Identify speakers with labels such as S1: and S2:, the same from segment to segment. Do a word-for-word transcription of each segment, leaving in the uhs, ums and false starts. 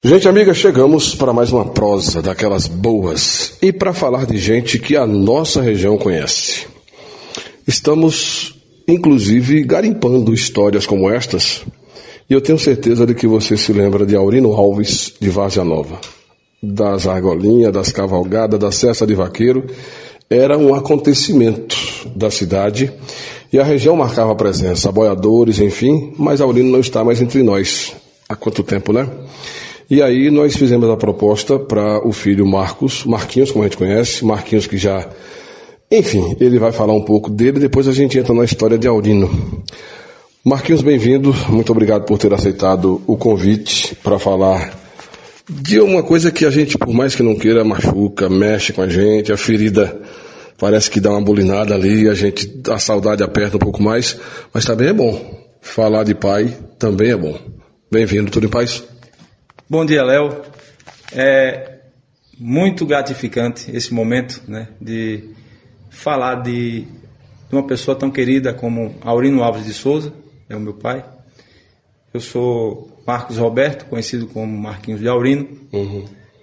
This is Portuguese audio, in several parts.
S1: Gente amiga, chegamos para mais uma prosa daquelas boas e para falar de gente que a nossa região conhece. Estamos, inclusive, garimpando histórias como estas e eu tenho certeza de que você se lembra de Aurino Alves, de Várzea Nova, das argolinhas, das cavalgadas, da cesta de vaqueiro. Era um acontecimento da cidade e a região marcava presença, boiadores, enfim, mas Aurino não está mais entre nós. Há quanto tempo, né? E aí nós fizemos a proposta para o filho Marcos, Marquinhos, como a gente conhece, Marquinhos que já... Enfim, ele vai falar um pouco dele, depois a gente entra na história de Aurino. Marquinhos, bem-vindo, muito obrigado por ter aceitado o convite para falar de uma coisa que a gente, por mais que não queira, machuca, mexe com a gente, a ferida parece que dá uma bulinada ali, a gente, a saudade aperta um pouco mais, mas também é bom. Falar de pai também é bom. Bem-vindo, tudo em paz?
S2: Bom dia, Léo. É muito gratificante esse momento, né, de falar de, de uma pessoa tão querida como Aurino Alves de Souza, é o meu pai. Eu sou Marcos Roberto, conhecido como Marquinhos de Aurino. Uhum.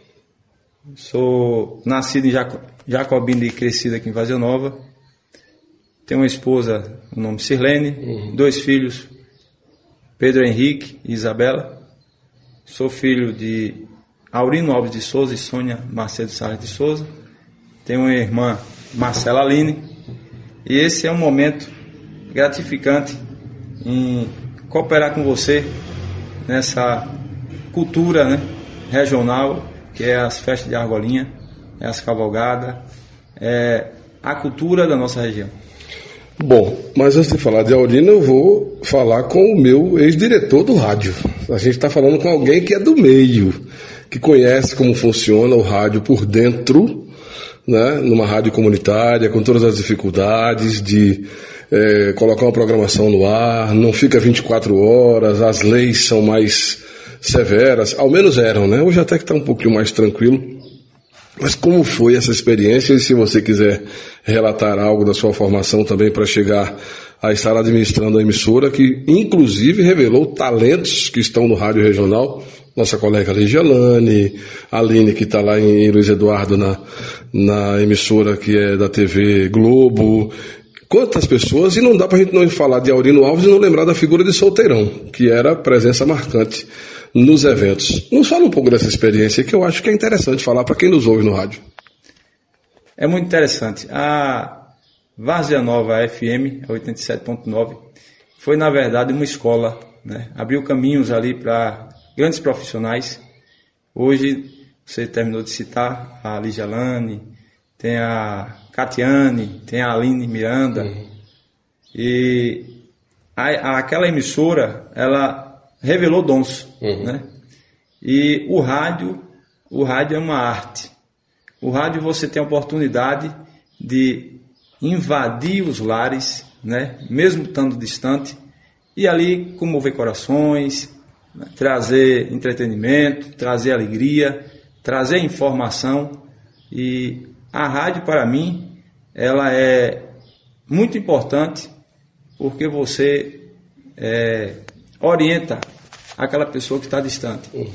S2: Sou nascido em Jaco, Jacobina e crescido aqui em Várzea Nova. Tenho uma esposa, o nome Sirlene, uhum. dois filhos, Pedro Henrique e Isabela. Sou filho de Aurino Alves de Souza e Sônia Macedo Salles de Souza. Tenho uma irmã, Marcela Aline. E esse é um momento gratificante em cooperar com você nessa cultura, né, regional, que é as festas de argolinha, é as cavalgadas, é a cultura da nossa região.
S1: Bom, mas antes de falar de Aurino, eu vou falar com o meu ex-diretor do rádio. A gente está falando com alguém que é do meio, que conhece como funciona o rádio por dentro, né, numa rádio comunitária, com todas as dificuldades de é, colocar uma programação no ar, não fica vinte e quatro horas, as leis são mais severas, ao menos eram, né? Hoje até que está um pouquinho mais tranquilo. Mas como foi essa experiência? E se você quiser relatar algo da sua formação também para chegar a estar administrando a emissora, que inclusive revelou talentos que estão no rádio regional, nossa colega Ligialane, a Aline que está lá em Luiz Eduardo na, na emissora que é da T V Globo. Quantas pessoas, e não dá para a gente não falar de Aurino Alves e não lembrar da figura de Solteirão, que era presença marcante nos eventos. Nos fala um pouco dessa experiência, que eu acho que é interessante falar para quem nos ouve no rádio.
S2: É muito interessante. A Várzea Nova F M, oitenta e sete ponto nove, foi na verdade uma escola, né? Abriu caminhos ali para grandes profissionais. Hoje, você terminou de citar a Ligialane, tem a Catiane, tem a Aline Miranda. Uhum. E a, aquela emissora, ela revelou dons, uhum. né? E o rádio, o rádio é uma arte. O rádio você tem a oportunidade de invadir os lares, né? Mesmo estando distante, e ali comover corações, né? Trazer entretenimento, trazer alegria, trazer informação. E a rádio, para mim, ela é muito importante porque você é, orienta aquela pessoa que está distante. Uhum.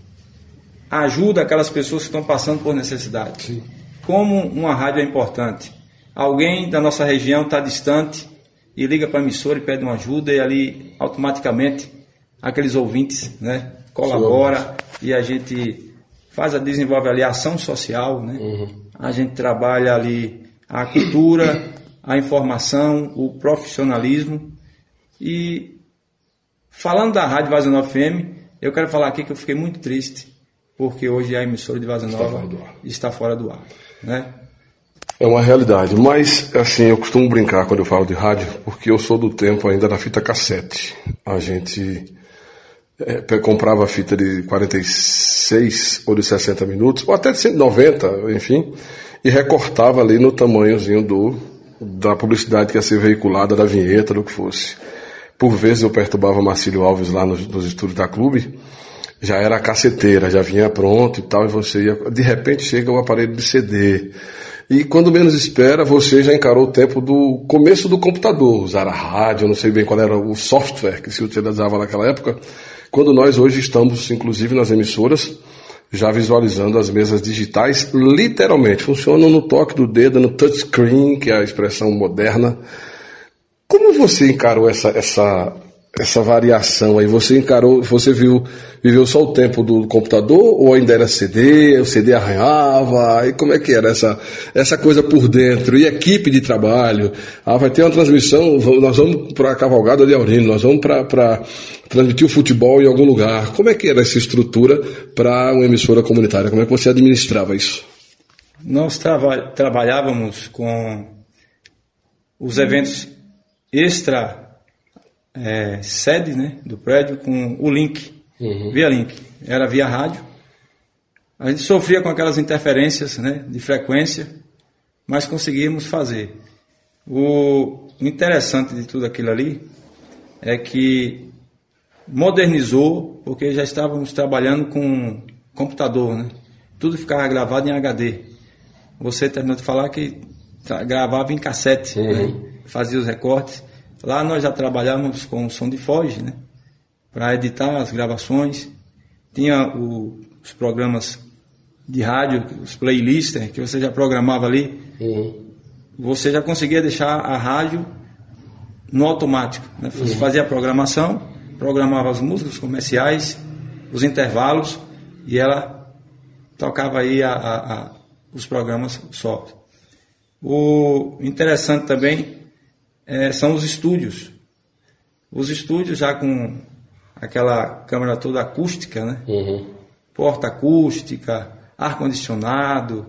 S2: Ajuda aquelas pessoas que estão passando por necessidade. Sim. Como uma rádio é importante. Alguém da nossa região está distante e liga para a emissora e pede uma ajuda e ali automaticamente aqueles ouvintes, né, colabora e a gente faz a desenvolve ali a ação social, né? Uhum. A gente trabalha ali a cultura, a informação, o profissionalismo. E falando da Rádio Várzea Nova F M, eu quero falar aqui que eu fiquei muito triste, porque hoje a emissora de Várzea Nova está fora do ar, né?
S1: É uma realidade, mas assim, eu costumo brincar quando eu falo de rádio, porque eu sou do tempo ainda da fita cassete. A gente é, comprava a fita de quarenta e seis ou de sessenta minutos, ou até de cento e noventa, enfim, e recortava ali no tamanhozinho do, da publicidade que ia ser veiculada, da vinheta, do que fosse. Por vezes eu perturbava Marcílio Alves lá nos, nos estúdios da Clube, já era a casseteira, já vinha pronto e tal, e você ia, de repente chega o aparelho de C D. E quando menos espera, você já encarou o tempo do começo do computador, usar a rádio, eu não sei bem qual era o software que se utilizava naquela época, quando nós hoje estamos, inclusive nas emissoras, já visualizando as mesas digitais, literalmente, funcionam no toque do dedo, no touchscreen, que é a expressão moderna. Como você encarou essa, essa, essa variação aí? Você encarou, você viu, viveu só o tempo do computador ou ainda era C D, o C D arranhava? E como é que era essa, essa coisa por dentro? E equipe de trabalho? Ah, vai ter uma transmissão, nós vamos para a Cavalgada de Aurino, nós vamos para transmitir o futebol em algum lugar. Como é que era essa estrutura para uma emissora comunitária? Como é que você administrava isso?
S2: Nós trava- trabalhávamos com os eventos extra é, sede, né, do prédio, com o link, uhum. via link. Era via rádio. A gente sofria com aquelas interferências, né, de frequência, mas conseguíamos fazer. O interessante de tudo aquilo ali é que modernizou, porque já estávamos trabalhando com computador, né? Tudo ficava gravado em H D. Você terminou de falar que gravava em cassete, uhum. né? Fazia os recortes. Lá nós já trabalhávamos com som de Foge, né? Para editar as gravações. Tinha o, os programas de rádio, os playlists, que você já programava ali. Uhum. Você já conseguia deixar a rádio no automático, né? Você uhum. fazia a programação, programava as músicas, os comerciais, os intervalos, e ela tocava aí a, a, a, os programas só. O interessante também é, são os estúdios. Os estúdios já com aquela câmera toda acústica, né? Uhum. Porta acústica, ar-condicionado,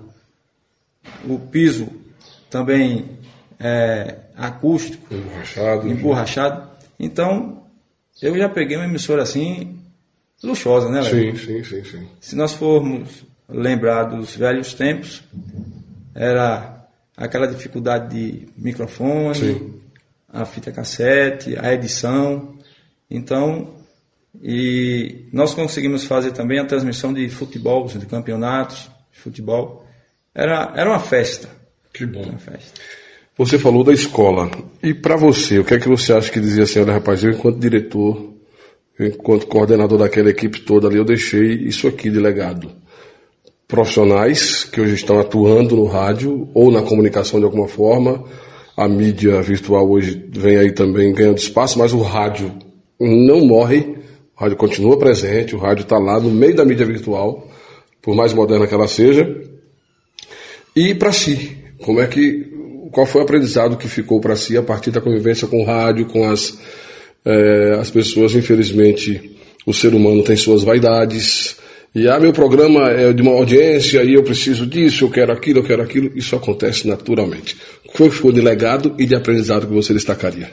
S2: o piso também é, acústico, emborrachado. emborrachado. Então, eu já peguei uma emissora assim, luxuosa, né, Léo?
S1: Sim, sim, sim, sim.
S2: Se nós formos lembrar dos velhos tempos, era aquela dificuldade de microfone, sim. a fita cassete, a edição. Então, e nós conseguimos fazer também a transmissão de futebol, de campeonatos de futebol. Era, era uma festa.
S1: Que bom.
S2: Uma festa.
S1: Você falou da escola. E para você, o que é que você acha que dizia assim, olha rapaz, eu enquanto diretor, eu, enquanto coordenador daquela equipe toda ali, eu deixei isso aqui de legado. Profissionais que hoje estão atuando no rádio ou na comunicação de alguma forma. A mídia virtual hoje vem aí também ganhando espaço, mas o rádio não morre. O rádio continua presente, o rádio está lá no meio da mídia virtual, por mais moderna que ela seja. E para si, como é que, qual foi o aprendizado que ficou para si a partir da convivência com o rádio, com as, é, as pessoas? Infelizmente, o ser humano tem suas vaidades. E, ah, meu programa é de uma audiência e eu preciso disso, eu quero aquilo, eu quero aquilo. Isso acontece naturalmente. O que foi de legado e de aprendizado que você destacaria?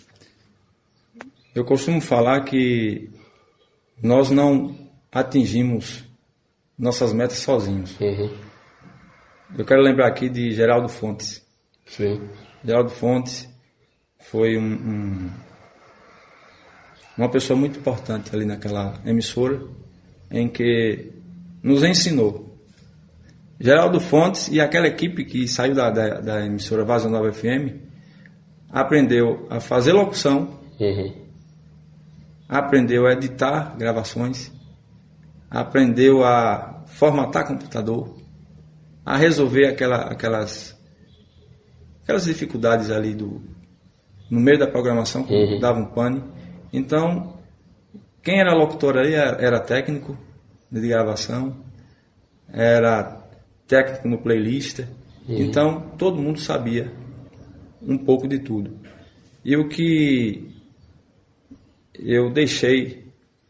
S2: Eu costumo falar que nós não atingimos nossas metas sozinhos. Uhum. Eu quero lembrar aqui de Geraldo Fontes.
S1: Sim.
S2: Geraldo Fontes foi um, um, uma pessoa muito importante ali naquela emissora, em que nos ensinou. Geraldo Fontes e aquela equipe que saiu da, da, da emissora Vazia Nova F M aprendeu a fazer locução, uhum. aprendeu a editar gravações, aprendeu a formatar computador, a resolver aquela, aquelas, aquelas dificuldades ali do, no meio da programação, que uhum. dava um pane. Então, quem era locutor ali era, era técnico de gravação, era técnico no playlist, uhum. então todo mundo sabia um pouco de tudo. E o que eu deixei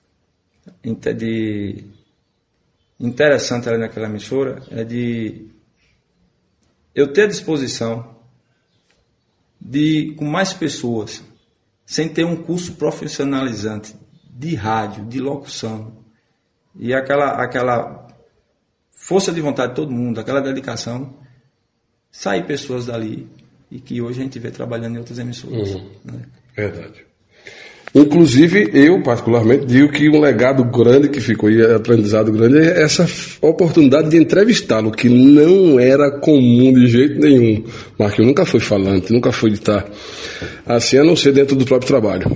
S2: de interessante ali naquela emissora é de eu ter a disposição de, com mais pessoas, sem ter um curso profissionalizante de rádio, de locução, e aquela, aquela força de vontade de todo mundo, aquela dedicação, sair pessoas dali e que hoje a gente vê trabalhando em outras emissoras. Uhum. Né?
S1: Verdade. Inclusive, eu particularmente digo que um legado grande que ficou e aprendizado grande é essa oportunidade de entrevistá-lo, que não era comum de jeito nenhum. Marquinhos nunca foi falante, nunca foi de estar assim, a não ser dentro do próprio trabalho.